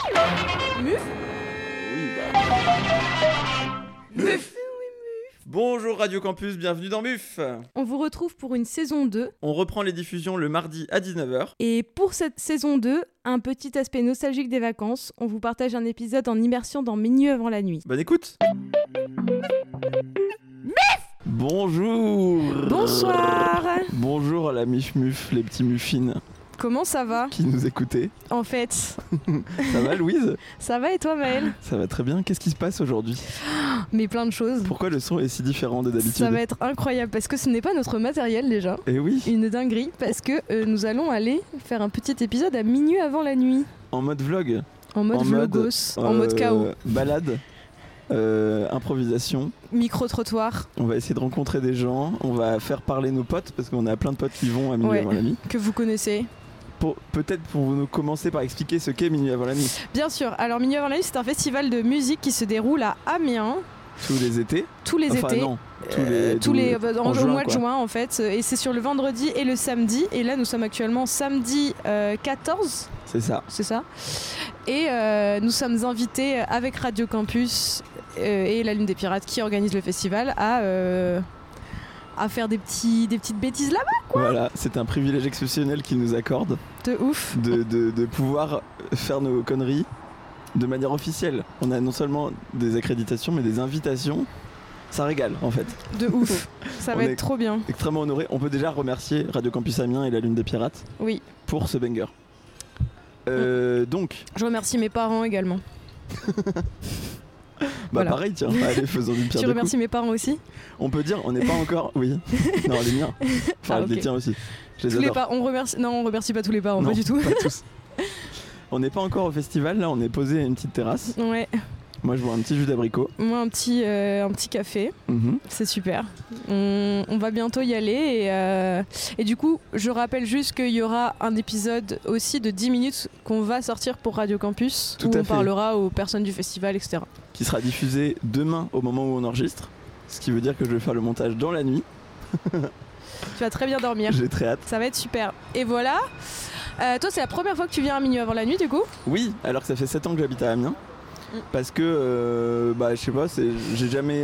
Muf. Oui, Muf. Bonjour Radio Campus, bienvenue dans Muf. On vous retrouve pour une saison 2. On reprend les diffusions le mardi à 19h. Et pour cette saison 2, un petit aspect nostalgique des vacances. On vous partage un épisode en immersion dans Minuit avant la nuit. Bonne écoute. Bonjour. Bonsoir. Bonjour à la Muf, les petits muffins Comment ça va qui nous écoutaient. en fait? Ça va Louise? Ça va et toi Maëlle? Ça va très bien, qu'est-ce qui se passe aujourd'hui? Mais plein de choses. Pourquoi le son est si différent de d'habitude? Ça va être incroyable parce que ce n'est pas notre matériel déjà. Eh oui, Une dinguerie parce que nous allons aller faire un petit épisode à minuit avant la nuit. en mode vlog. En mode vlogos, en mode chaos. Balade, improvisation. Micro-trottoir On va essayer de rencontrer des gens, on va faire parler nos potes parce qu'on a plein de potes qui vont à Minuit Ouais. avant la nuit. que vous connaissez. Peut-être pour nous commencer par expliquer ce qu'est Minuit avant la nuit. Bien sûr, alors Minuit avant la nuit c'est un festival de musique qui se déroule à Amiens Tous les étés. tous les Enfin étés. non, Au juin, mois de quoi. juin en fait, et c'est sur le vendredi et le samedi, et là nous sommes actuellement samedi 14, C'est ça. c'est ça, et nous sommes invités avec Radio Campus et la Lune des Pirates qui organise le festival à faire des petites bêtises là-bas, Voilà, c'est un privilège exceptionnel qu'ils nous accordent de ouf. de pouvoir faire nos conneries de manière officielle. On a non seulement des accréditations mais des invitations. Ça régale en fait. De ouf, ça va On est- être trop bien. Extrêmement honoré. On peut déjà remercier Radio Campus Amiens et la Lune des Pirates Oui, pour ce banger. Donc, je remercie mes parents également. Voilà. pareil, tiens, allez, faisons du pire Tu des coups. remercies mes parents aussi? On peut dire, on n'est pas encore. Oui. Non, les miens. Enfin, Ah, ok. les tiens aussi. Je les Tous les adore. parents, on remercie pas tous les parents, Non, pas du tout. Pas tous. On n'est pas encore au festival, là, on est posé à une petite terrasse. Ouais, Moi, je bois un petit jus d'abricot. moi un petit café, Mhm. c'est super. On va bientôt y aller et du coup, je rappelle juste qu'il y aura un épisode aussi de 10 minutes qu'on va sortir pour Radio Campus, Tout où à on fait. parlera aux personnes du festival, etc. Qui sera diffusé demain au moment où on enregistre. Ce qui veut dire que je vais faire le montage dans la nuit. Tu vas très bien dormir. J'ai très hâte. Ça va être super. Et voilà. Toi, c'est la première fois que tu viens à Minuit avant la nuit, du coup? Oui, alors que ça fait 7 ans que j'habite à Amiens. Parce que, je sais pas, j'ai jamais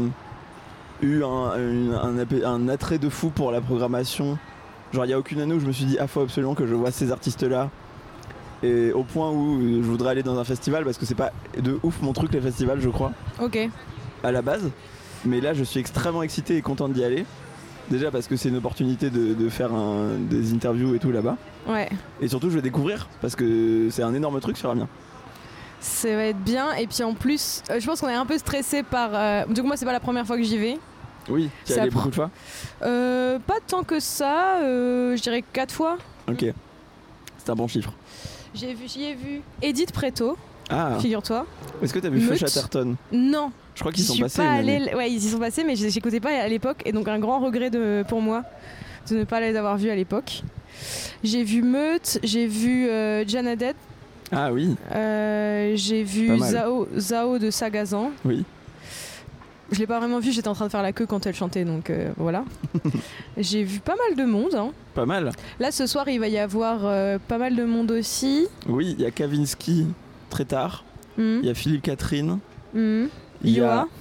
eu un attrait de fou pour la programmation. Genre, il n'y a aucune année où je me suis dit, faut absolument que je vois ces artistes-là. Et au point où je voudrais aller dans un festival, parce que c'est pas de ouf mon truc, les festivals, je crois, Ok. à la base. Mais là, je suis extrêmement excité et content d'y aller. Déjà parce que c'est une opportunité de faire des interviews et tout là-bas. Ouais. Et surtout, je vais découvrir, parce que c'est un énorme truc sur Amiens. Ça va être bien. Et puis en plus, je pense qu'on est un peu stressé par. Du coup, moi, c'est pas la première fois que j'y vais. Oui, tu y Ça allé prend- beaucoup de fois. Pas tant que ça. Je dirais 4 fois. Ok, c'est un bon chiffre. J'y ai vu Edith Preto, Ah, figure-toi. est-ce que t'as vu Feu Meute. Chatterton? Non, Je crois qu'ils je sont suis passés. pas une année. allée. Ouais, ils y sont passés, mais j'écoutais pas à l'époque. Et donc, un grand regret pour moi de ne pas les avoir vus à l'époque. J'ai vu Meute, j'ai vu Janadette, Ah oui, j'ai Pas vu mal. Zao de Sagazan. oui. Je l'ai pas vraiment vu, j'étais en train de faire la queue quand elle chantait, donc voilà. J'ai vu pas mal de monde, hein. Pas mal. Là, ce soir, il va y avoir pas mal de monde aussi. Oui, il y a Kavinsky très tard. Mhm. Il y a Philippe Catherine. Mhm. Il y a- Yoa.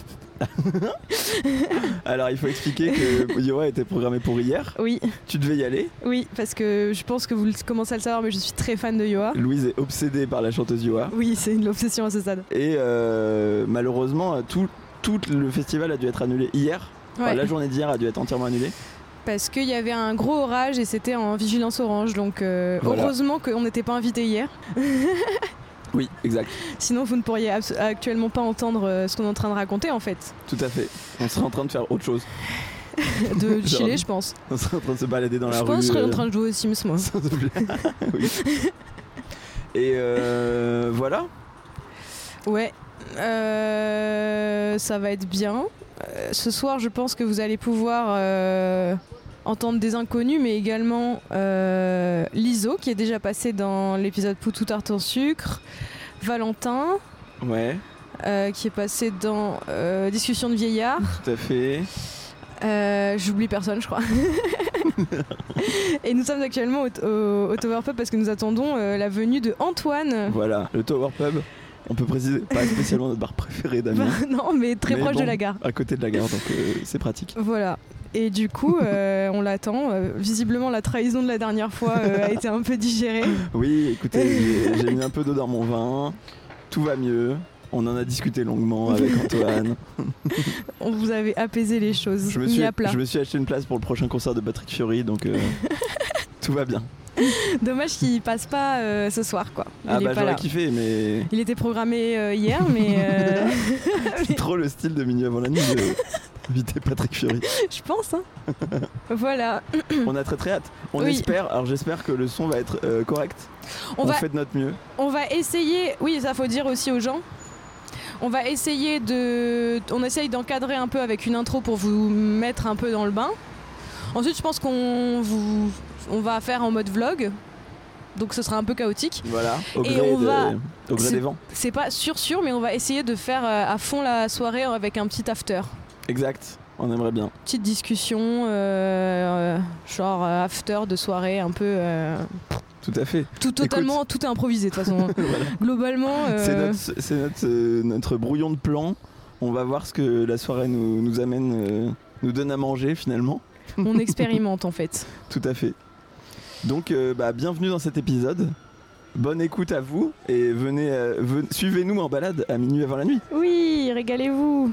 Alors il faut expliquer que Yoa était programmé pour hier. Oui, Tu devais y aller. oui, parce que je pense que vous commencez à le savoir, mais je suis très fan de Yoa. Louise est obsédée par la chanteuse Yoa. Oui, c'est une obsession à ce stade. Et malheureusement, tout le festival a dû être annulé hier. Enfin, Ouais. la journée d'hier a dû être entièrement annulée. Parce qu'il y avait un gros orage et c'était en vigilance orange, donc Voilà. heureusement qu'on n'était pas invité hier. Oui, exact. Sinon, vous ne pourriez actuellement pas entendre ce qu'on est en train de raconter, en fait. Tout à fait. On serait en train de faire autre chose. De Genre- chiller, je pense. On serait en train de se balader dans la Je rue. pense que je serais en train de jouer aux Sims, moi. Sans oublier. Oui. Et voilà. Ouais, ça va être bien. Ce soir, je pense que vous allez pouvoir entendre des inconnus, mais également Liso, qui est déjà passé dans l'épisode Poutou Tarte en sucre, Valentin, Ouais, qui est passé dans Discussion de vieillard. tout à fait. J'oublie personne, je crois. Et nous sommes actuellement au Tower Pub parce que nous attendons la venue de Antoine. Voilà, le Tower Pub. On peut préciser, pas spécialement notre bar préféré d'Amiens. Non, mais très proche de la gare. À côté de la gare, donc c'est pratique. Voilà. Et du coup, on l'attend. Visiblement, la trahison de la dernière fois a été un peu digérée. Oui, écoutez, j'ai mis un peu d'eau dans mon vin. Tout va mieux. On en a discuté longuement avec Antoine. On vous avait apaisé les choses. Je me suis acheté une place pour le prochain concert de Patrick Fiori, donc tout va bien. Dommage qu'il passe pas ce soir, quoi. J'aurais kiffé, mais... Il était programmé hier, mais... C'est trop le style de Minuit avant la nuit d'inviter Patrick Fiori. Je pense, hein. Voilà. On a très hâte. J'espère que le son va être correct. On fait de notre mieux. On va essayer... Oui, ça faut dire aussi aux gens. On essaye d'encadrer un peu avec une intro pour vous mettre un peu dans le bain. Ensuite, je pense qu'on va faire en mode vlog. Donc ce sera un peu chaotique. Voilà, au gré des vents. C'est pas sûr, mais on va essayer de faire à fond la soirée avec un petit after. Exact, on aimerait bien. Petite discussion, genre after de soirée un peu... Tout à fait. Tout est improvisé de toute façon. Voilà. Globalement... C'est notre brouillon de plan. On va voir ce que la soirée nous amène, nous donne à manger finalement. On expérimente en fait. Tout à fait. Donc bienvenue dans cet épisode. Bonne écoute à vous et suivez-nous en balade à minuit avant la nuit. Oui, régalez-vous.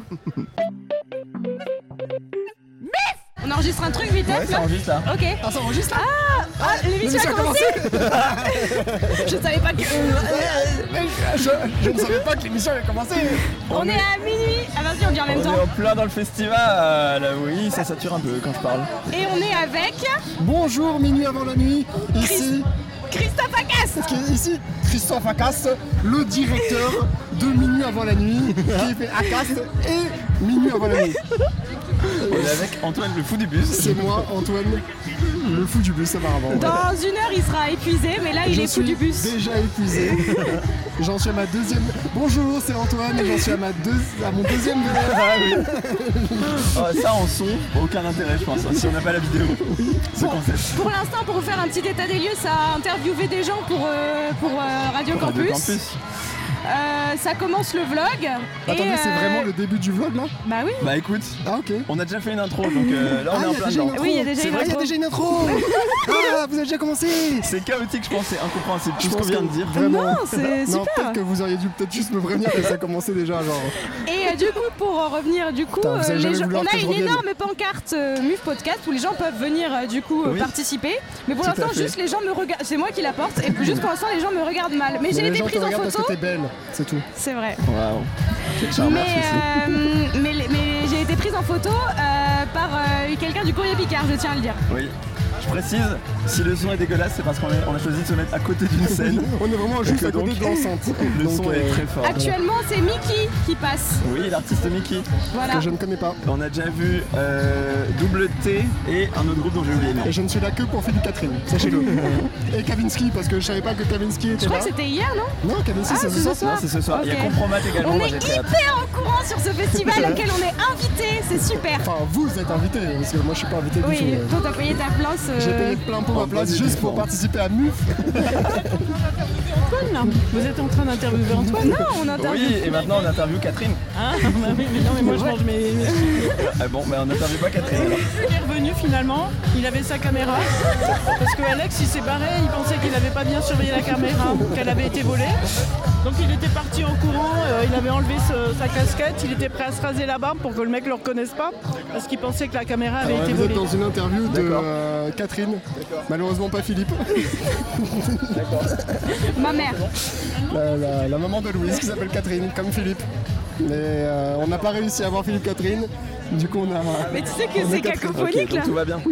On enregistre un truc vite fait. Ouais, ça enregistre là. Ok. Ah, ça enregistre là. L'émission a commencé. Je savais pas que... Je ne savais pas que l'émission avait commencé. On est à minuit. Ah vas-y, on dit en même temps. On est en plein dans le festival. Oui, ça sature un peu quand je parle. Et on est avec... Bonjour, minuit avant la nuit. Ici... Christophe Acas. Ici, Christophe Acas, le directeur de Minuit avant la nuit, qui fait Acas et Minuit avant la nuit. On est avec Antoine le fou du bus. C'est moi, Antoine le fou du bus, apparemment. Dans une heure, il sera épuisé, mais là, il est fou du bus. Déjà épuisé. J'en suis à ma deuxième... Bonjour, c'est Antoine, et j'en suis à mon deuxième verre. Ah oui. Ça en son, aucun intérêt, je pense, si on n'a pas la vidéo. Ce concept. Pour l'instant, pour vous faire un petit état des lieux, ça a interviewé des gens pour Radio Campus. Ça commence le vlog. Attendez, c'est vraiment le début du vlog là ? Bah oui. Bah écoute, on a déjà fait une intro, donc là on est en plein dedans. Oui, il y a déjà une intro. Ah, vous avez déjà commencé. C'est chaotique, je pense, c'est incompréhensible tout ce qu'on vient de dire. Vraiment. Non, c'est super. Non, peut-être que vous auriez dû juste me prévenir que ça commençait déjà, genre. Et du coup, pour revenir, on a une énorme pancarte MUF Podcast où les gens peuvent venir participer. Mais pour l'instant, juste les gens me regardent. C'est moi qui la porte, et juste pour l'instant, les gens me regardent mal. Mais j'ai été prise en photo. Parce que t'es belle, c'est tout. C'est vrai. Waouh. Mais j'ai été prise en photo par quelqu'un du Courrier Picard, je tiens à le dire. Oui. Je précise, si le son est dégueulasse, c'est parce qu'on a choisi de se mettre à côté d'une scène. On est vraiment juste à côté de l'enceinte. Le son est très fort. Actuellement, c'est Mickey qui passe. Oui, l'artiste Mickey. Voilà. Que je ne connais pas. On a déjà vu Double T et un autre groupe dont j'ai oublié le nom. Et je ne suis là que pour Philippe Catherine, sachez-le. Et Kavinsky, parce que je savais pas que Kavinsky était là. Je crois que c'était hier, non ? Non, Kavinsky, c'est ce soir. Non, c'est ce soir. Okay. Il y a Compromat également. On est hyper au courant sur ce festival auquel on est invité, c'est super. Enfin, vous êtes invité, parce que moi je suis pas invité du tout. Oui, toi t'as payé ta place. J'ai payé plein pot ma place juste pour participer à MUF. Antoine, là. Vous êtes en train d'interviewer Antoine ? Non, on interviewe. Oui, et maintenant on interviewe Catherine. Ah, bah oui, mais non, mais moi je mange mes Ah bon, mais on n'interviewe pas Catherine alors. Il est revenu finalement, il avait sa caméra. Parce que Alex, il s'est barré, il pensait qu'il n'avait pas bien surveillé la caméra, qu'elle avait été volée. Donc il était parti en courant, il avait enlevé sa casquette, il était prêt à se raser la barbe pour que le mec le reconnaisse pas, parce qu'il pensait que la caméra avait été vous volée. êtes dans une interview de Catherine, malheureusement pas Philippe. Ma mère. La maman de Louise qui s'appelle Catherine, comme Philippe. Mais on n'a pas réussi à avoir Philippe Catherine, du coup on a... Mais tu sais que c'est cacophonique donc là. tout va bien.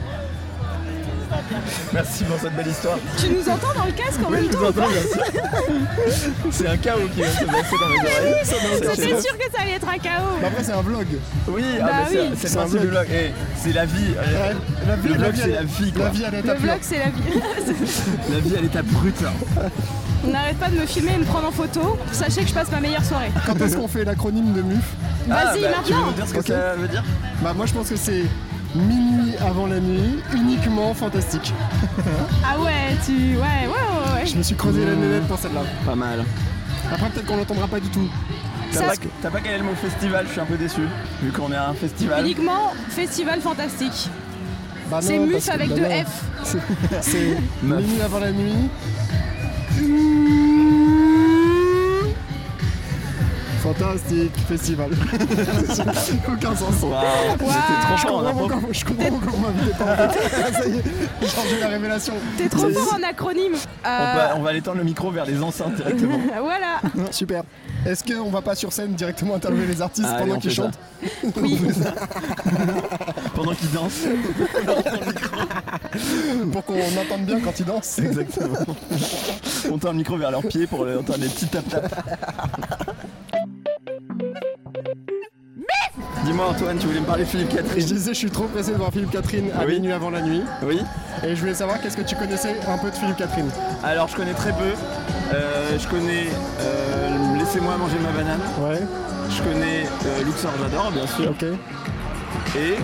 Merci pour cette belle histoire. Tu nous entends dans le casque en même temps? Oui, je vous entends, bien sûr. C'est un chaos qui va se passer dans mes oreilles. C'était sûr que ça allait être un chaos. Bah après c'est un vlog. Oui, oui. C'est le principe du vlog. C'est la vie. Le vlog c'est la vie quoi. La vie à l'état Le vlog c'est la vie. La vie à l'état brut. On n'arrête pas de me filmer et de me prendre en photo. Sachez que je passe ma meilleure soirée. Quand est-ce qu'on fait l'acronyme de MUF? Vas-y Tu veux maintenant. nous dire ce que ça veut dire? Bah moi je pense que c'est Minuit avant la nuit, uniquement fantastique. Ah ouais, ouais. Je me suis creusé la nénette pour celle-là. Pas mal. Après, peut-être qu'on l'entendra pas du tout. T'as pas quel est le mot festival, je suis un peu déçu, vu qu'on est à un festival. Uniquement festival fantastique. Bah non, C'est parce MUF que- avec bah deux non. F. C'est Meuf. minuit avant la nuit. Fantastique festival. Aucun sens. Waouh, c'était Waouh. trop Je fort en comprends impro. pourquoi, je comprends pourquoi vous m'invitez pas en fait. Ça y est, j'ai changé la révélation. T'es trop fort en acronyme. On va aller tendre le micro vers les enceintes directement. Voilà. Super. Est-ce qu'on va pas sur scène directement interviewer les artistes Allez, pendant on qu'ils fait ça. chantent? Oui. Pendant qu'ils dansent. Pour qu'on entende bien quand ils dansent? Exactement. On tend le micro vers leurs pieds pour entendre des petits tap-tap. Dis-moi Antoine, tu voulais me parler de Philippe Je Catherine? disais, je suis trop pressé de voir Philippe Catherine à Oui. minuit avant la nuit. Oui. Et je voulais savoir qu'est-ce que tu connaissais un peu de Philippe Catherine. Alors je connais très peu. Je connais Laissez-moi manger ma banane. Ouais, Je connais Luxor, j'adore bien sûr. ok. Et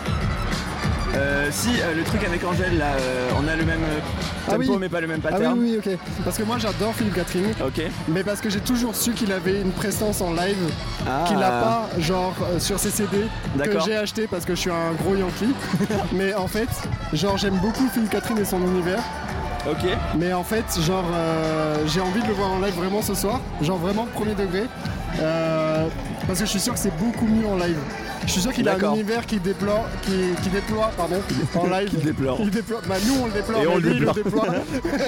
le truc avec Angèle là, on a le même tempo oui. mais pas le même Ah pattern. oui, ok. Parce que moi j'adore Philippe Catherine, Ok. mais parce que j'ai toujours su qu'il avait une prestance en live Ah. qu'il n'a pas genre sur ses CD que D'accord. j'ai acheté parce que je suis un gros Yankee. Mais en fait, genre j'aime beaucoup Philippe Catherine et son univers. Ok. Mais en fait, genre j'ai envie de le voir en live vraiment ce soir, genre vraiment premier degré. Parce que je suis sûr que c'est beaucoup mieux en live. Je suis sûr qu'il a un D'accord. univers qui déploie en live. Qui déplore. Il déploie. Bah nous on le déplore, Et mais on le lui, il le déplore. déploie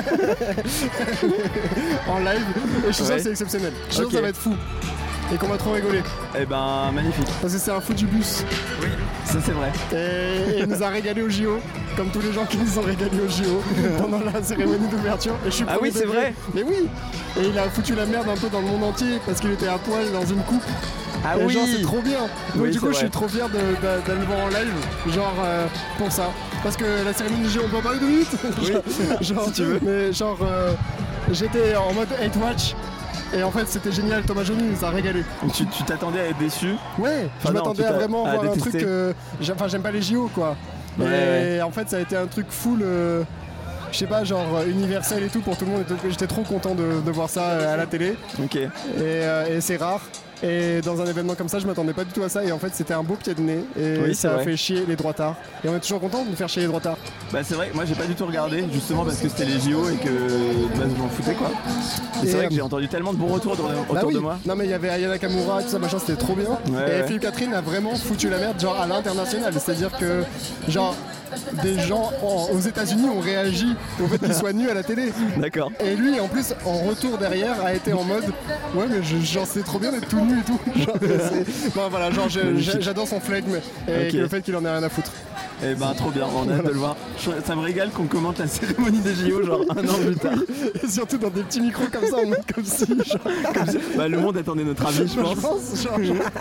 en live. Et je suis sûr Ouais. que c'est exceptionnel. Je suis sûr Ok. que ça va être fou. Et qu'on va trop rigoler. Eh ben magnifique. Parce que c'est un fou du bus. Oui. Ça c'est vrai. Et il nous a régalé au JO. Comme tous les gens qui nous ont régalé au JO pendant la cérémonie d'ouverture. Et je suis Ah oui, premier c'est degré. vrai. Mais oui. Et il a foutu la merde un peu dans le monde entier parce qu'il était à poil dans une coupe. Ah Et oui. genre c'est trop bien. Donc Oui, du coup c'est je suis vrai. trop fier d'aller le voir en live. Genre pour ça. Parce que la cérémonie du JO on peut en parler 2 minutes. Oui. Genre Si tu veux. Mais genre j'étais en mode hate watch. Et en fait c'était génial, Thomas Joly nous a régalé. Tu t'attendais à être déçu. Ouais, Enfin, je non, m'attendais tu à t'as- vraiment à voir un détester. truc. Enfin, j'aime pas les JO quoi. Ouais, Et en fait, ça a été un truc full. Je sais pas, genre universel et tout pour tout le monde. J'étais trop content de voir ça à la télé. Ok. Et c'est rare. Et dans un événement comme ça, je m'attendais pas du tout à ça. Et en fait, c'était un beau pied de nez. Et Oui, c'est ça a vrai. fait chier les droitards. Et on est toujours content de faire chier les droitards. Bah c'est vrai, moi j'ai pas du tout regardé justement parce que c'était les JO et que bah, je m'en foutais quoi. Et Et, c'est vrai que j'ai entendu tellement de bons retours autour Bah oui. de moi. Non mais il y avait Aya Nakamura et tout ça machin, c'était trop bien. Ouais, et ouais. Philippe Catherine a vraiment foutu la merde genre à l'international, c'est-à-dire que genre des gens aux États-Unis ont réagi au fait qu'il soit nu à la télé. D'accord. Et lui en plus en retour derrière a été en mode ouais mais genre c'est trop bien d'être tout nu et tout. Genre, non voilà genre Magnifique. j'adore son flegme et Ok. le fait qu'il en ait rien à foutre. Et ben trop bien, on a hâte de le voir. Ça me régale qu'on commente la cérémonie des JO genre un an plus tard. Et surtout dans des petits micros comme ça en mode comme si genre, Comme ça, bah, le monde attendait notre avis je pense. genre,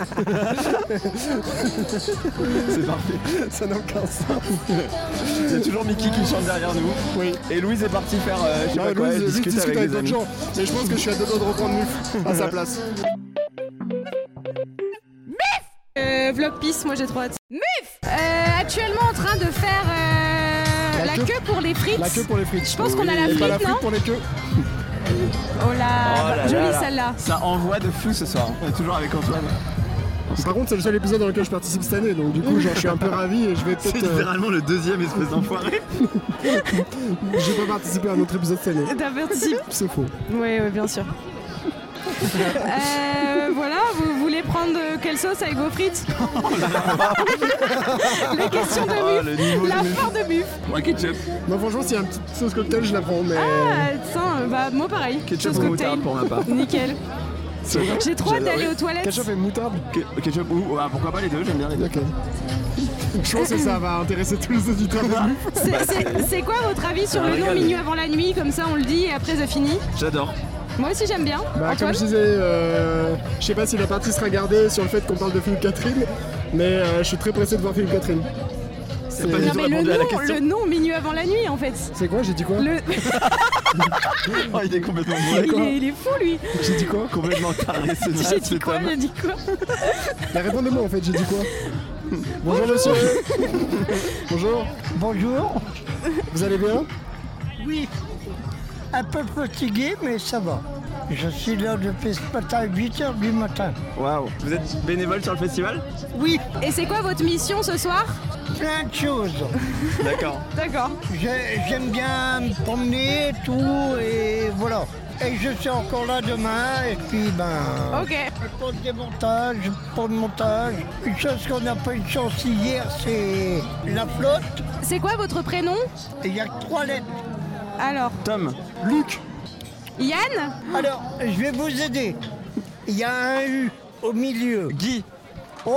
C'est parfait. ça n'a aucun sens. Il y a toujours Mickey qui chante derrière nous. Oui. Et Louise est partie faire je sais Non, pas quoi, Louise, elle Louise discute avec les d'autres amis. gens. Mais je pense que je suis à deux doigts de reprendre Muf à sa place. Vlog Peace, moi j'ai trop hâte. Actuellement en train de faire La la queue. queue pour les frites. La queue pour les frites. Je pense qu'on a la Et pas la frite, frite non pour les queues. Oh là, Oh là là jolie là. celle-là. Ça envoie de fou ce soir. On est toujours avec Antoine. Par contre, c'est le seul épisode dans lequel je participe cette année, donc du coup, genre, je suis un peu ravi et je vais C'est peut-être. littéralement le deuxième espèce d'enfoiré. J'ai pas participé à un autre épisode cette année. T'as participé. C'est faux. Oui, bien sûr. Voilà, vous voulez prendre quelle sauce avec vos frites? Les questions de Oh, Muf. le niveau La de fin de Muf. Moi ketchup. Non, franchement, s'il y a une petite sauce cocktail, je la prends, mais. Ah, tiens, bah moi pareil. Ketchup Sauce ou cocktail. moutarde pour ma part. Nickel. J'ai trop hâte J'adore, d'aller oui. aux toilettes. Ketchup et moutarde. Ketchup ou pourquoi pas les deux, j'aime bien les deux. Ok. Je pense que ça va intéresser tous les auditeurs de Muf. C'est quoi votre avis sur Ça le nom régale. Minuit avant la nuit? Comme ça on le dit et après ça finit. J'adore. Moi aussi j'aime bien. Bah, Antoine comme je disais, je sais pas si la partie sera gardée sur le fait qu'on parle de Philippe Catherine, mais je suis très pressé de voir Philippe Catherine. C'est pas du Non tout mais répondu à la question. le nom Minuit avant la nuit en fait. C'est quoi? J'ai dit quoi? Le... Oh, il est complètement bourré. il est fou lui. J'ai dit quoi? Complètement taré, c'est J'ai dit quoi? J'ai dit quoi? Bah, répondez-moi en fait, j'ai dit quoi? Bonjour monsieur. Bonjour. Bonjour. Vous allez bien? Oui, un peu fatigué, mais ça va. Je suis là depuis ce matin à 8h du matin. Waouh. Vous êtes bénévole sur le festival? Oui, Et c'est quoi votre mission ce soir? plein de choses. D'accord. D'accord. J'aime bien me promener et tout, et voilà. Et je suis encore là demain, et puis Ok. je pose des montages, pour le montage. Une chose qu'on n'a pas eu de chance hier, c'est la flotte. C'est quoi votre prénom? Et il y a 3 lettres. Alors, Tom. Luc. Yann? Alors, je vais vous aider. Il y a un U au milieu. Guy. Wow.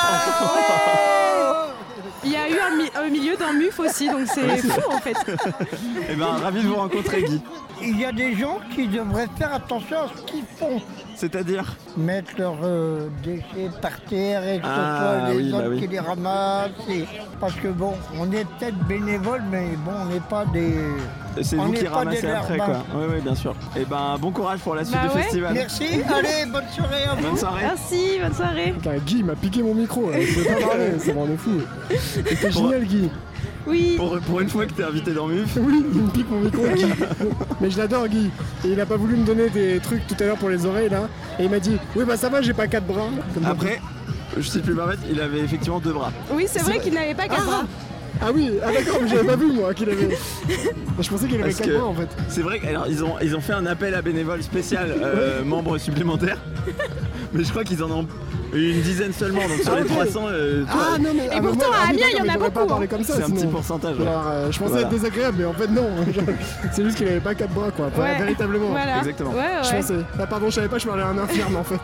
Il y a eu un milieu d'un muf aussi, donc c'est fou en fait. Eh ben, ravi de vous rencontrer, Guy. Il y a des gens qui devraient faire attention à ce qu'ils font. C'est-à-dire? Mettre leurs déchets par terre et que ce Ah, soit les oui, autres bah oui. qui les ramassent. Parce que bon, on est peut-être bénévoles, mais bon, on n'est pas des... C'est On vous n'est qui pas ramassez des après, larbins. quoi. Oui, bien sûr. Eh ben, bon courage pour la suite Bah du ouais. festival. Merci, allez, bonne soirée à vous. Bonne soirée. Merci, bonne soirée. Putain, Guy m'a piqué mon micro, là. Je vais pas parler, ça me rendait fou. C'était génial, Guy. Oui. Pour une fois que t'es invité dans MUF. Oui, il me pique mon micro, Guy. Mais je l'adore, Guy. Et il a pas voulu me donner des trucs tout à l'heure pour les oreilles, là. Et il m'a dit, oui, bah ça va, j'ai pas 4 bras. Comme Après, je sais plus permettre, il avait effectivement 2 bras. Oui, c'est vrai qu'il n'avait pas qu'un bras. Ah oui, ah d'accord, mais j'avais pas vu, moi, qu'il avait... Je pensais qu'il avait Parce 4 que bras, en fait. c'est vrai qu'ils ont fait un appel à bénévoles spécial membres supplémentaires. Mais je crois qu'ils en ont une dizaine seulement, donc sur Ah, les ok. 300, Ah non, mais... Et pourtant, à Amiens, il y en a j'aurais pas beaucoup, parlé hein. comme ça, c'est un petit sinon. pourcentage. Ouais. Alors, je pensais Voilà. être désagréable, mais en fait, non. C'est juste qu'il avait pas 4 bras, quoi. Ouais. Véritablement. Voilà. Exactement. Ouais, Je ouais. pensais. Ah pardon, je savais pas, je parlais à un infirme, en fait.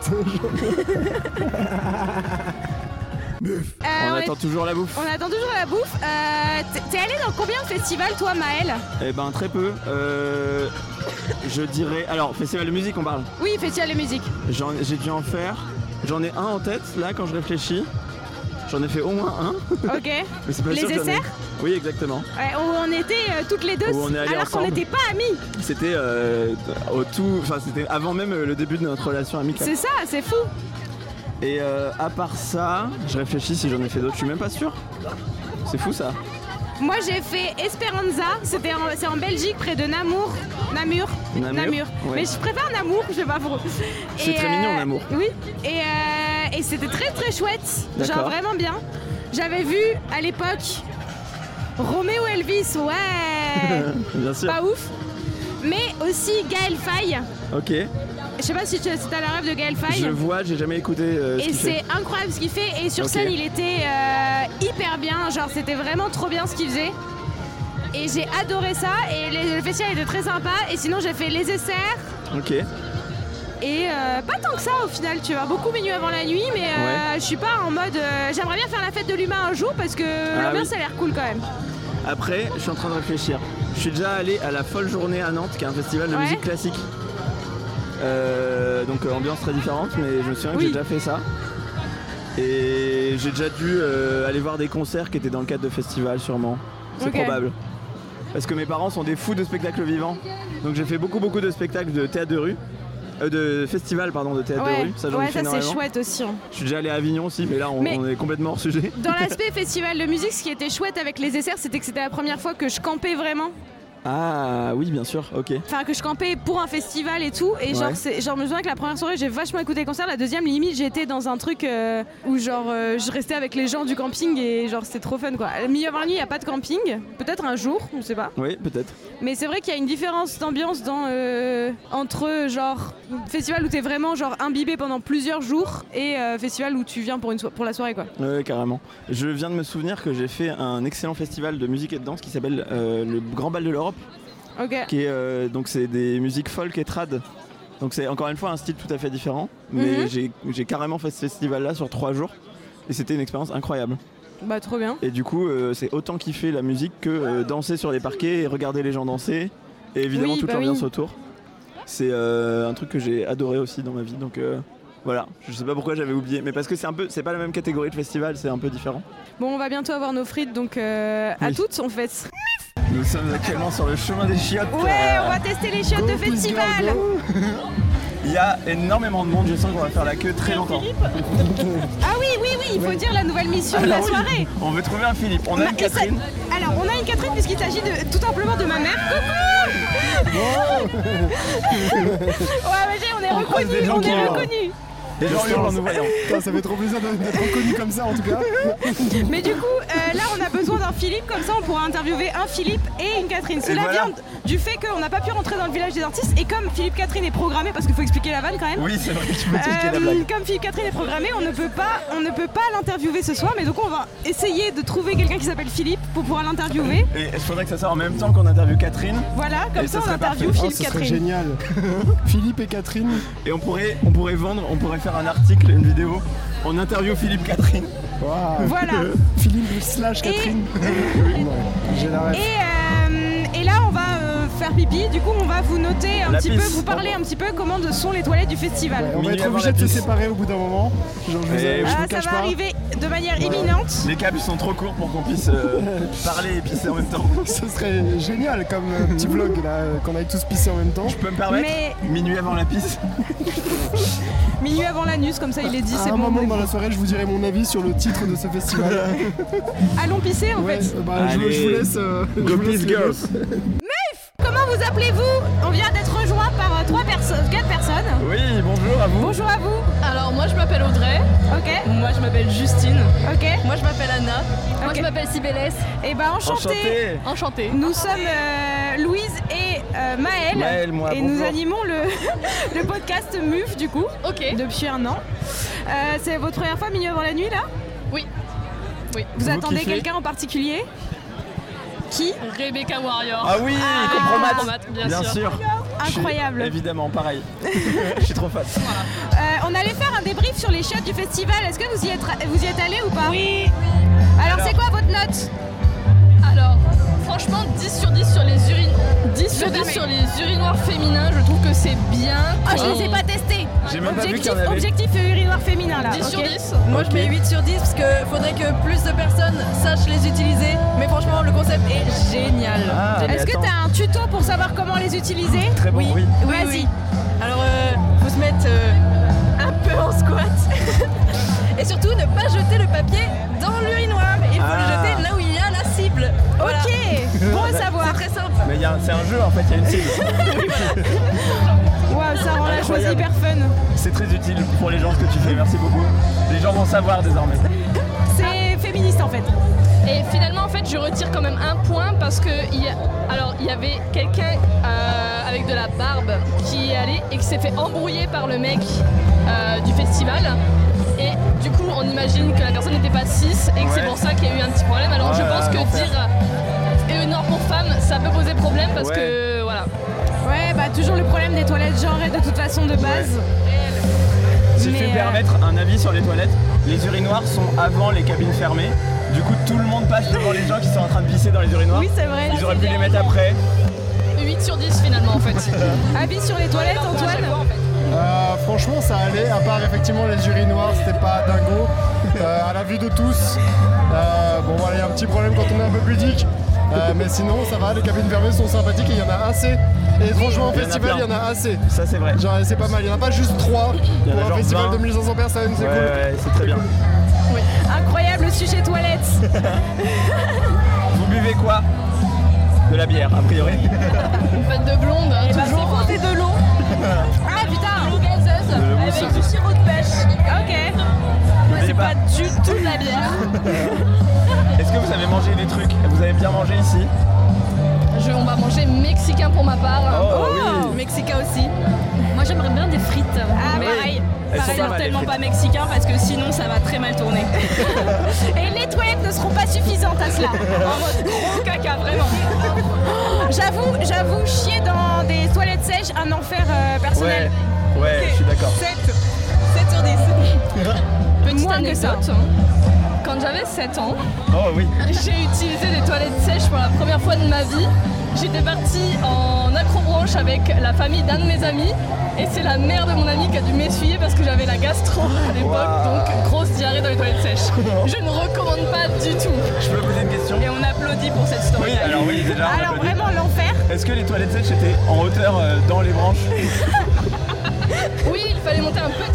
On On attend toujours la bouffe. On attend toujours la bouffe. T'es allé dans combien de festivals, toi, Maël? Eh ben, très peu. Je dirais. Alors, festival de musique, on parle. Oui, festival de musique. J'ai dû en faire. J'en ai un en tête, là, quand je réfléchis. J'en ai fait au moins un. Ok. Mais c'est pas Les sûr que j'en ai- essais? Oui, exactement. Ouais, où on était toutes les deux, Où on est allés alors qu'on ensemble. n'était pas amis. C'était c'était avant même le début de notre relation amicale. C'est ça, c'est fou. Et à part ça, je réfléchis si j'en ai fait d'autres, je suis même pas sûr. C'est fou ça. Moi, j'ai fait Esperanza. C'est en Belgique, près de Namur. Namur. Ouais. Mais je préfère Namur, je sais pas pourquoi. C'est Et, très mignon, Namur. Oui. Et c'était très très chouette. Genre D'accord. vraiment bien. J'avais vu à l'époque Roméo Elvis, ouais. Bien sûr. Pas ouf. Mais aussi Gaël Faye. Ok. Je sais pas si t'as la rêve de Gaël Faye. Je vois, j'ai jamais écouté ce Et qu'il fait. c'est incroyable ce qu'il fait. Et sur Ok. scène, il était hyper bien. Genre, c'était vraiment trop bien ce qu'il faisait. Et j'ai adoré ça. Et le festival était très sympa. Et sinon, j'ai fait Les Essers. Ok. Et pas tant que ça au final, tu vois. Beaucoup mieux avant la nuit. Mais Ouais. je suis pas en mode. J'aimerais bien faire la fête de l'humain un jour parce que l'ambiance oui. a l'air cool quand même. Après, je suis en train de réfléchir. Je suis déjà allé à la Folle Journée à Nantes, qui est un festival de Ouais. musique classique. Donc ambiance très différente, mais je me souviens que Oui. j'ai déjà fait ça. Et j'ai déjà dû aller voir des concerts qui étaient dans le cadre de festivals sûrement. C'est Ok. probable. Parce que mes parents sont des fous de spectacles vivants. Donc j'ai fait beaucoup de spectacles de théâtre de rue. De festivals pardon, de théâtre de Ouais, rue. Ça j'en ai ouais, fait ça c'est énormément. chouette aussi. Hein. Je suis déjà allé à Avignon aussi, mais là on est complètement hors sujet. Dans l'aspect festival de musique, ce qui était chouette avec Les Essers, c'était que c'était la première fois que je campais vraiment. Ah oui, bien sûr, ok. Enfin, que je campais pour un festival et tout. Et genre, Ouais. genre, je me souviens que la première soirée, j'ai vachement écouté le concert. La deuxième, limite, j'étais dans un truc où genre, je restais avec les gens du camping et genre, c'était trop fun quoi. Au milieu avant la nuit, il n'y a pas de camping. Peut-être un jour, on sait pas. Oui, peut-être. Mais c'est vrai qu'il y a une différence d'ambiance entre genre festival où t'es vraiment genre imbibé pendant plusieurs jours et festival où tu viens pour la soirée quoi. Ouais, carrément. Je viens de me souvenir que j'ai fait un excellent festival de musique et de danse qui s'appelle le Grand Bal de l'Europe, Ok. qui est donc c'est des musiques folk et trad. Donc c'est encore une fois un style tout à fait différent, mais j'ai carrément fait ce festival-là sur 3 jours et c'était une expérience incroyable. Bah trop bien. Et du coup, c'est autant kiffer la musique que danser sur les parquets et regarder les gens danser et évidemment Oui, toute bah l'ambiance oui. autour. C'est un truc que j'ai adoré aussi dans ma vie, donc voilà. Je sais pas pourquoi j'avais oublié, mais parce que c'est pas la même catégorie de festival, c'est un peu différent. Bon, on va bientôt avoir nos frites, donc à Oui. toutes en fait. Nous sommes actuellement sur le chemin des chiottes. Ouais, on va tester les chiottes de Go, please, festival. girl, go. Il y a énormément de monde, je sens qu'on va faire la queue très longtemps. Ah oui, il faut dire la nouvelle mission de la Alors oui, soirée. on veut trouver un Philippe. On a une Catherine. Alors, on a une Catherine puisqu'il s'agit tout simplement de ma mère. Ouais, mais on est croise des gens qui hurlent. reconnus. Les gens hurlent en nous voyant. Putain, ça fait trop plaisir d'être reconnu comme ça en tout cas. Mais du coup, là on a besoin d'un Philippe, comme ça on pourra interviewer un Philippe et une Catherine. Cela voilà. vient du fait qu'on n'a pas pu rentrer dans le village des artistes et comme Philippe Catherine est programmé, parce qu'il faut expliquer la vanne quand même. Oui, c'est vrai, tu peux expliquer la blague. Comme Philippe Catherine est programmé, on ne peut pas l'interviewer ce soir, mais donc on va essayer de trouver quelqu'un qui s'appelle Philippe pour pouvoir l'interviewer. Et il faudrait que ça sorte en même temps qu'on interviewe Catherine. Voilà, comme Et ça ça on serait interviewe parfait. Philippe Ce serait Catherine. génial. Philippe et Catherine. Et on pourrait vendre, on pourrait faire un article, une vidéo. On interviewe Philippe Catherine. Wow. Voilà. Philippe / Catherine. Ouais, j'ai la ref. Et là on va faire pipi, du coup on va vous noter un La petit pisse. peu, vous parler un petit peu comment sont les toilettes du festival. On va Minuit être avant obligé la de se pisse. séparer au bout d'un moment. Genre, je Et vous Ça cache va pas. arriver de manière imminente. Les câbles sont trop courts pour qu'on puisse parler et pisser en même temps. Ce serait génial comme petit vlog là, qu'on aille tous pisser en même temps. Je peux me permettre Mais minuit avant la pisse. minuit avant l'anus, comme ça il est dit, À c'est un bon. moment dans la soirée, je vous dirai mon avis sur le titre de ce festival. Allons pisser en Ouais, fait. bah, je Allez. vous laisse. je Go vous laisse piss les girls. Comment vous appelez-vous? On vient d'être rejoint par 4 personnes. Oui, bonjour à vous. Bonjour à vous. Alors moi je m'appelle Audrey, Ok, moi je m'appelle Justine, ok. moi je m'appelle Anna, moi Ok. je m'appelle Sibélès. Et bah enchanté. Enchantée. Nous sommes Louise et Maëlle. Maëlle, moi, et nous bonjour. animons le podcast MUF du coup, Ok. depuis un an. C'est votre première fois minuit avant la nuit là? Oui. Vous attendez kiffez quelqu'un en particulier? Qui? Rebecca Warrior. Ah oui, compromat. Bien sûr. Incroyable. Je suis- évidemment, pareil. Je suis trop fan. On allait faire un débrief sur les chiottes du festival. Est-ce que vous y êtes allé ou pas? Oui. Alors c'est quoi votre note? Alors franchement 10 sur 10 sur les jamais. sur les urinoirs féminins, je trouve que c'est bien. Ah, je les ai pas testés. J'ai même pas vu qu'il y en avait. Objectif urinoir féminin là. 10 sur ok. 10. Moi je mets 8 sur 10 parce qu'il faudrait que plus de personnes sachent les utiliser. Mais franchement le concept est génial. Ah, mais Est-ce que attends. t'as un tuto pour savoir comment les utiliser? Très bon, oui. Vas-y. Oui. Alors faut se mettre un peu en squat. Et surtout ne pas jeter le papier dans l'urinoir. Il faut le jeter là où il y a la cible. Voilà. Ok, bon à savoir. C'est très simple. Mais c'est un jeu en fait, il y a une cible. Waouh, ça rend la chose Incroyable. hyper fun. C'est très utile pour les gens ce que tu fais, merci beaucoup. Les gens vont savoir désormais. C'est féministe en fait. Et finalement en fait je retire quand même un point parce que il y avait quelqu'un avec de la barbe qui est allé et qui s'est fait embrouiller par le mec du festival. Et du coup on imagine que la personne n'était pas cis et que c'est Ouais. pour ça qu'il y a eu un petit problème. Alors je Ouais, pense que l'enfer. dire urinoir pour femme ça peut poser problème parce Ouais. que voilà. Ouais, bah toujours le problème des toilettes genrées de toute façon de base. Si je Mais, peux me permettre un avis sur les toilettes, les urinoirs sont avant les cabines fermées. Du coup, tout le monde passe devant les gens qui sont en train de pisser dans les urinoirs. Oui, c'est vrai. Ils auraient pu les mettre après. 8 sur 10 finalement en fait. Avis sur les toilettes, Antoine? Franchement, ça allait, à part effectivement les urinoirs, c'était pas dingo. À la vue de tous. Bon, voilà, il y a un petit problème quand on est un peu pudique. Mais sinon, ça va, les cabines fermées sont sympathiques et il y en a assez. Et franchement, au Il y en a festival, plein. il y en a assez. Ça, c'est vrai. Genre, c'est pas mal, il n'y en a pas juste 3 Il y en a pour un genre festival 20. de 1500 personnes, c'est Ouais, cool. ouais, c'est très bien. Incroyable sujet toilettes. Vous buvez quoi? De la bière, a priori. Une pâte de blonde, Et bah toujours. c'est de l'eau. Ah putain, L'eau gazeuse avec du sirop de pêche. ok. C'est pas du tout de la bière. Est-ce que vous avez mangé des trucs? Vous avez bien mangé ici? On va manger mexicain pour ma part. Oh, oui. Mexicain aussi. Moi j'aimerais bien des frites. Ah Mais pareil. Elles sont Pareil, pas mal, les tellement frites. pas mexicain parce que sinon ça va très mal tourner. Et les toilettes ne seront pas suffisantes à cela. En mode gros caca, vraiment. J'avoue, chier dans des toilettes sèches, un enfer personnel. Ouais, je suis d'accord. 7 sur 10. Petite Moins que ça. anecdote, quand j'avais 7 ans, Oh oui. j'ai utilisé des toilettes sèches pour la première fois de ma vie. J'étais partie en accrobranche avec la famille d'un de mes amis et c'est la mère de mon ami qui a dû m'essuyer parce que j'avais la gastro à l'époque, Wow. donc grosse diarrhée dans les toilettes sèches. Je ne recommande pas du tout. Je peux poser une question? Et on applaudit pour cette story. Oui, alors oui, déjà. on Alors applaudit. vraiment l'enfer. Est-ce que les toilettes sèches étaient en hauteur dans les branches?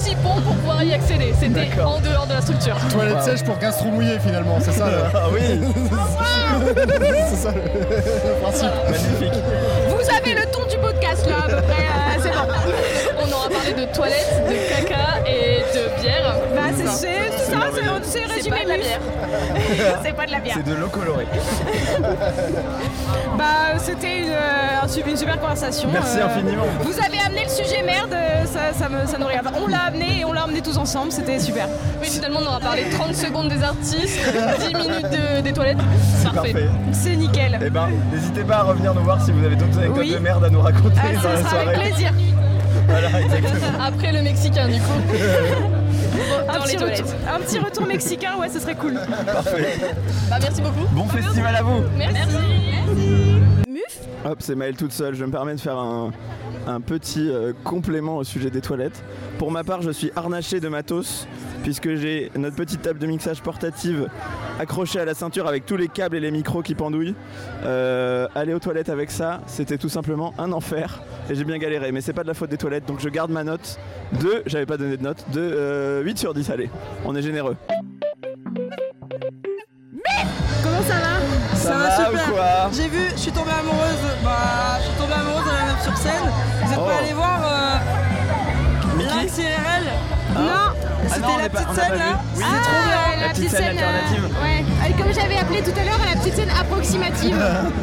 6 ponts pour pouvoir y accéder. C'était en dehors de la structure. Toilette sèche pour 15 trous mouillés finalement, c'est ça Ah oui. C'est ça le principe. Magnifique. Vous avez le ton du podcast là à peu près, c'est bon. On aura parlé de toilettes, de caca et de bière. Bah c'est ça, c'est résumé pas de la bière. C'est pas de la bière. C'est de l'eau colorée. Bah c'était une super conversation. Merci infiniment. Vous avez amené le sujet merde, ça nous regarde. On l'a amené et on l'a amené tous ensemble, c'était super. Oui, finalement, on aura parlé 30 secondes des artistes, 10 minutes des toilettes. C'est parfait. C'est nickel. Eh ben, n'hésitez pas à revenir nous voir si vous avez d'autres anecdotes de merde à nous raconter dans Ça la sera soirée. avec plaisir. Voilà, exactement. Après le Mexicain, du coup. Dans les toilettes. Un petit retour mexicain, ouais, ce serait cool. Parfait. Bah, merci beaucoup. Bon festival à vous. Merci. Muf. Hop, c'est Maëlle toute seule. Je me permets de faire un petit complément au sujet des toilettes. Pour ma part, je suis harnaché de matos puisque j'ai notre petite table de mixage portative accrochée à la ceinture avec tous les câbles et les micros qui pendouillent. Aller aux toilettes avec ça, c'était tout simplement un enfer et j'ai bien galéré. Mais c'est pas de la faute des toilettes, donc je garde ma note de, j'avais pas donné de note, de 8 sur 10. Allez, on est généreux. Comment ça va? Ça va super. ou quoi? J'ai vu, je suis tombée amoureuse de la meuf sur scène. Vous êtes pas allé voir Lynx IRL? Non. C'était la petite scène là? Oui, C'est trop bien. la petite scène alternative. Ouais, comme j'avais appelé tout à l'heure, la petite scène approximative.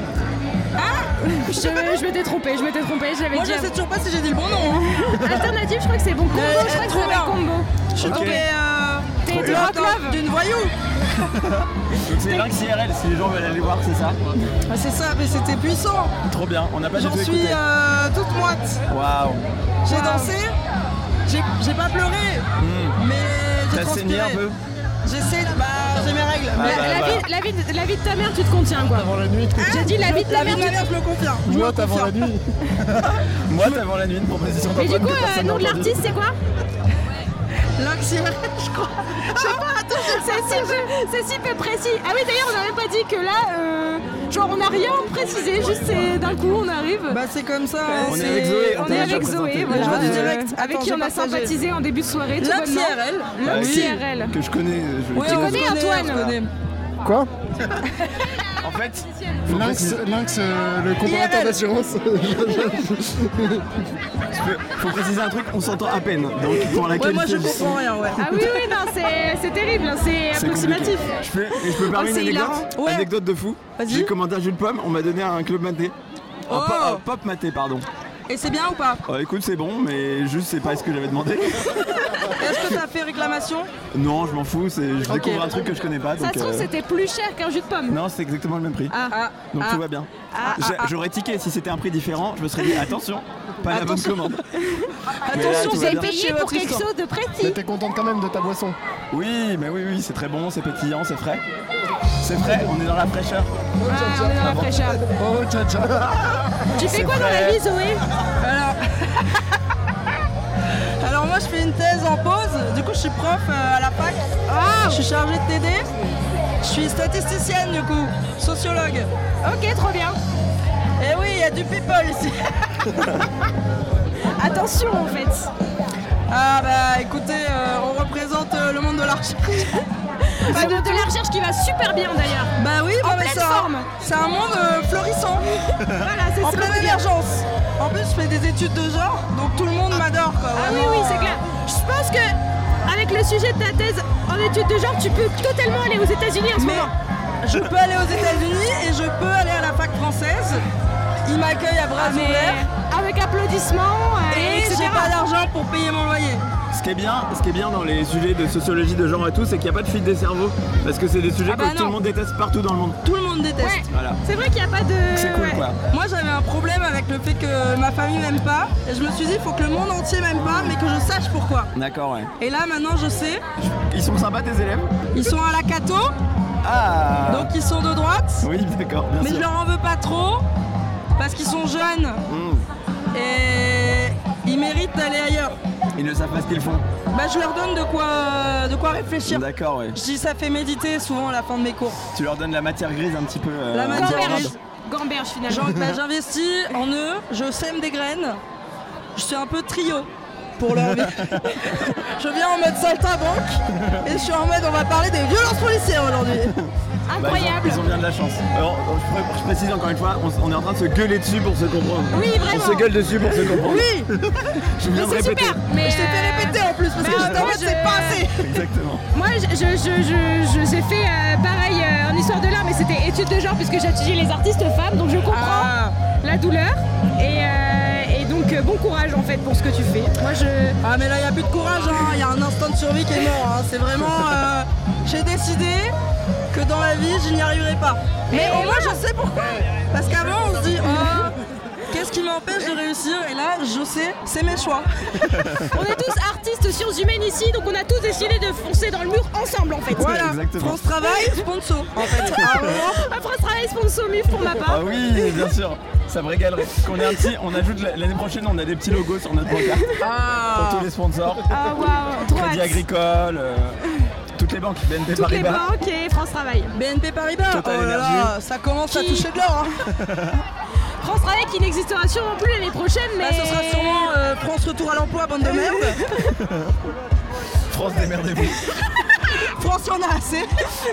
Je m'étais trompée, j'avais Moi dit. je sais toujours pas si j'ai dit le bon nom. Alternative, je crois que c'est bon. Combo, je crois que trop c'est bien. combo. Ok. T'es rock love D'une voyou. Donc c'est Lynx IRL si les gens veulent aller voir, c'est ça? Ah, c'est ça, mais c'était puissant. Trop bien, on n'a pas du J'en tout suis écouté. toute moite. Waouh. J'ai dansé, j'ai pas pleuré, mais j'ai T'as saigné transpiré. un peu? J'essaie, j'ai mes règles. Ah, Mais bah, La vie de ta mère, tu te contiens quoi. Avant la nuit. J'ai dit la vie de ta la vie mère. de ma mère, je me confirme. Je me Moi avant la confirme. nuit. Moi, avant la nuit, une proposition Et du d'Antoine coup, que personne n'a nom de entendu. l'artiste, c'est quoi? Lynx IRL, je crois. Je sais pas, attends, C'est si peu précis. Ah oui, d'ailleurs, on n'a même pas dit que là, genre, on n'a rien précisé, juste c'est d'un coup, on arrive. Bah c'est comme ça. On est avec Zoé, On est avec Zoé, voilà, Je vois du direct. avec qui Attends, on a j'ai partagé. sympathisé en début de soirée. tout Lynx bonnement. IRL. Lynx qui- IRL. Que je connais. Ouais, Tu on connais se Antoine? on se connaît. Quoi? En fait, Lynx, le comparateur IRL. d'assurance. faut préciser un truc, on s'entend à peine. Donc pour la Ouais, moi qualité je du son, comprends rien, ouais. Ah oui, non, c'est terrible, hein, c'est c'est approximatif. compliqué. Je peux parler Oh, une c'est anecdote, hilarant. Ouais. anecdote de fou. Vas-y. J'ai commandé un jus de pomme, on m'a donné un club maté. Oh. Un pop maté, pardon. Et c'est bien ou pas? Écoute, c'est bon, mais juste c'est pas ce que j'avais demandé. Est-ce que t'as fait réclamation? Non, je m'en fous, je découvre un truc que je connais pas. Ça Donc, se trouve, c'était plus cher qu'un jus de pomme. non, c'est exactement le même prix. Ah, Donc tout va bien. J'aurais tiqué si c'était un prix différent, je me serais dit attention, pas la bonne commande. Mais là, attention, tout vous va avez bien. payé Payé pour quelque chose de Mais précis. t'es contente quand même de ta boisson. Oui, mais oui, c'est très bon, c'est pétillant, c'est frais. C'est frais, on est dans la fraîcheur. Ah, on est dans la fraîcheur. Oh, tcha tcha. Tu fais quoi dans la vie, Zoé? Alors moi je fais une thèse en pause, du coup je suis prof à la fac. Je suis chargée de TD. Je suis statisticienne du coup, sociologue. Ok, trop bien. Et oui, il y a du people ici. Attention en fait. Ah bah écoutez, on représente le monde de la recherche. De la recherche qui va super bien d'ailleurs. Bah oui, En bah, mais pleine c'est forme. c'est un monde florissant, Voilà, c'est en ça. pleine émergence. En plus je fais des études de genre, donc tout le monde m'adore quoi. Ah oui, vraiment. oui, c'est clair. Je pense que avec le sujet de ta thèse en études de genre, tu peux totalement aller aux États-Unis en ce Mais moment. je peux aller aux États-Unis et je peux aller à la fac française. Ils m'accueillent à bras Mais ouverts avec applaudissements, et etc. j'ai pas d'argent pour payer mon loyer. Ce qui est bien dans les sujets de sociologie de genre et tout, c'est qu'il n'y a pas de fuite des cerveaux. Parce que c'est des sujets Ah bah que tout non. le monde déteste partout dans le monde. Tout le monde déteste. Ouais. Voilà. C'est vrai qu'il n'y a pas de. C'est cool ouais. quoi. Moi j'avais un problème avec le fait que ma famille m'aime pas et je me suis dit il faut que le monde entier m'aime pas mais que je sache pourquoi. D'accord, ouais. Et là maintenant je sais, Ils sont sympas tes élèves? ils sont à la Cato, Ah donc ils sont de droite, Oui, d'accord, bien mais sûr. je leur en veux pas trop parce qu'ils sont jeunes et ils méritent d'aller ailleurs. Ils ne savent pas ce qu'ils font. Bah je leur donne de quoi réfléchir. D'accord, ouais. Je dis ça fait méditer souvent à la fin de mes cours. Tu leur donnes la matière grise un petit peu. La matière Gamberge. grise. Gamberge finalement. J'investis en eux, je sème des graines, je suis un peu trio. pour leur vie. Je viens en mode saltimbanque et je suis en mode on va parler des violences policières aujourd'hui. Incroyable. Ils ont bien de la chance. Alors, je précise encore une fois, on est en train de se gueuler dessus pour se comprendre. Oui, vraiment. On se gueule dessus pour se comprendre. Oui. Je viens de C'est répéter. super. Mais Je t'ai fait répéter en plus parce que j'étais en mode c'est pas assez. Exactement. Moi, j'ai fait pareil en histoire de l'art, mais c'était études de genre puisque j'étudie les artistes femmes, donc je comprends la douleur et donc bon courage en fait pour ce que tu fais. Moi, Ah mais là il y a plus de courage, il y a un instinct de survie qui est mort. C'est vraiment, j'ai décidé que dans la vie je n'y arriverai pas. Mais au moins je sais pourquoi. Parce qu'avant on se dit qu'est-ce qui m'empêche de réussir, et là je sais, c'est mes choix. on est tous artistes sciences humaines ici, donc on a tous décidé de foncer dans le mur ensemble en fait. Voilà, Exactement. France Travail, sponsor en fait. Après, travail sponsor MUF pour ma part. Ah oui, bien sûr. Ça me régalerait. Qu'on ait un petit, on ajoute l'année prochaine, on a des petits logos sur notre pancarte pour tous les sponsors. Ah waouh, trop Crédit hâte. Agricole, toutes les banques, BNP Toutes les Paribas. banques et France Travail. BNP Paribas, Total oh là là, Energy. ça commence à toucher de l'or. France Travail qui n'existera sûrement plus l'année prochaine, mais Là ce sera sûrement France Retour à l'emploi, bande de merde. France démerdez-vous. France y en a assez.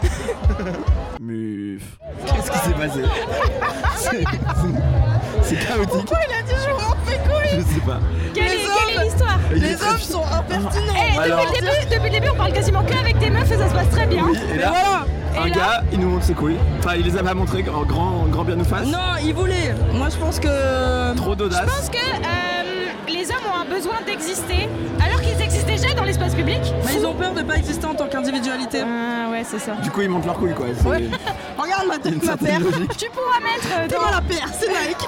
Muf. Qu'est-ce qui s'est passé? C'est chaotique. Pourquoi il a dit je m'en fais couille? Je sais pas. quelle les est l'histoire? Les hommes sont impertinents. Eh, Alors- depuis le début, on parle quasiment que avec des meufs et ça se passe très bien. Oui, et là, Voilà. un gars, il nous montre ses couilles. Enfin, il les a pas montrées, grand bien nous fasse. Non, il voulait. Moi je pense que... Trop d'audace. Je pense que les hommes ont un besoin d'exister alors qu'ils existent déjà dans l'espace public. Mais ils ont peur de pas exister en tant qu'individualité. Ah ouais, c'est ça. Du coup, ils montent leurs couilles, quoi. C'est- Ouais. Regarde ma Il y a une ma certaine paire. logique. Tu pourras mettre T'es mal la paire, c'est Nike.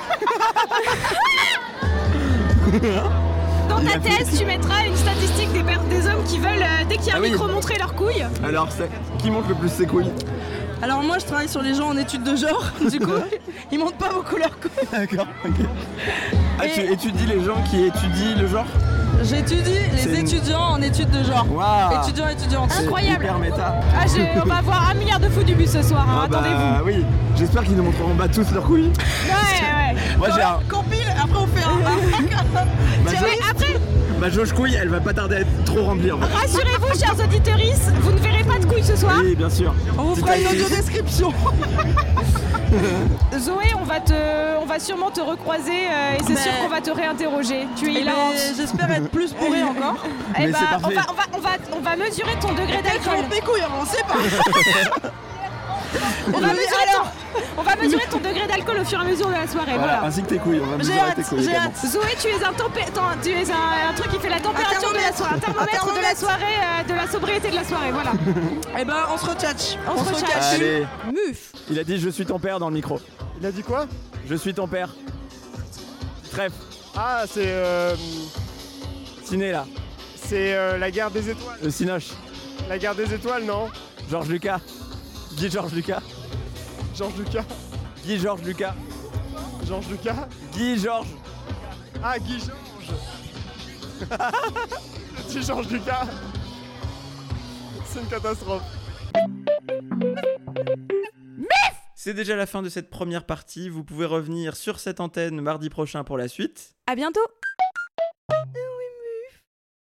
dans Il ta a fait- thèse, tu mettras une statistique des hommes qui veulent, dès qu'il y a un Ah oui. micro, montrer leurs couilles. Alors, qui monte le plus ses couilles? Alors moi je travaille sur les gens en études de genre, du coup ils montent pas beaucoup leurs couilles. D'accord, ok. Ah, Et- tu étudies les gens qui étudient le genre? J'étudie C'est les une- étudiants en études de genre. Waouh. Étudiants, étudiantes. C'est Incroyable. hyper méta. Ah, on va avoir 1 milliard de fous du bus ce soir, hein, Ah bah attendez-vous. oui, j'espère qu'ils nous montreront pas tous leurs couilles. Ouais. Moi j'ai un... Compile, après on fait un... Ma Ouais, jauge, après, ma jauge couille, elle va pas tarder à être trop remplie en fait. rassurez-vous, chers auditorices, vous ne verrez pas de couilles ce soir. Oui, bien sûr. On vous fera une audio description. Zoé, on va sûrement te recroiser et c'est Mais- sûr qu'on va te réinterroger. Tu es Eh ben, hilarante. j'espère être plus bourré encore. Eh Mais ben, c'est parfait. on va mesurer ton degré Peut-être d'alcool. mes couilles avant, on sait pas. On va mesurer ton degré d'alcool au fur et à mesure de la soirée. Voilà, Voilà. ainsi que tes couilles, on va J'ai mesurer hâte, tes couilles j'ai également. hâte. Zoé, tu es un truc qui fait la température de la soirée, un thermomètre de la soirée, de la sobriété de la soirée, voilà. Eh ben on se retchatche. On se retchatche. Allez, Muf. il a dit je suis ton père dans le micro. Il a dit quoi? Je suis ton père. Trêve, Ah, ciné là, c'est la guerre des étoiles. le cinoche, La guerre des étoiles, non? Georges Lucas, Guy Georges Lucas, Georges Lucas. Guy Georges Lucas, Georges Lucas. Guy Georges. Ah, Guy Georges. Petit Georges Lucas. C'est une catastrophe. C'est déjà la fin de cette première partie, vous pouvez revenir sur cette antenne mardi prochain pour la suite. À bientôt.